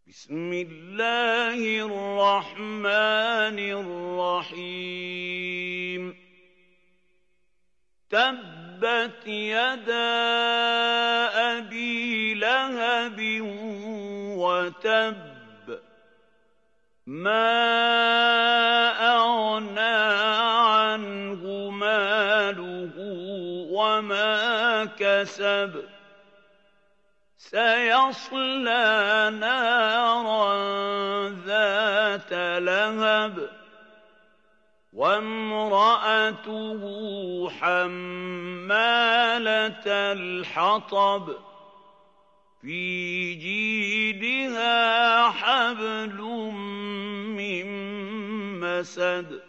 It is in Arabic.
بسم الله الرحمن الرحيم تبت يدا أبي لهب وتب ما أغنى عنه ماله وما كسب سيصلى نارا ذات لهب وامرأته حمالة الحطب في جيدها حبل من مسد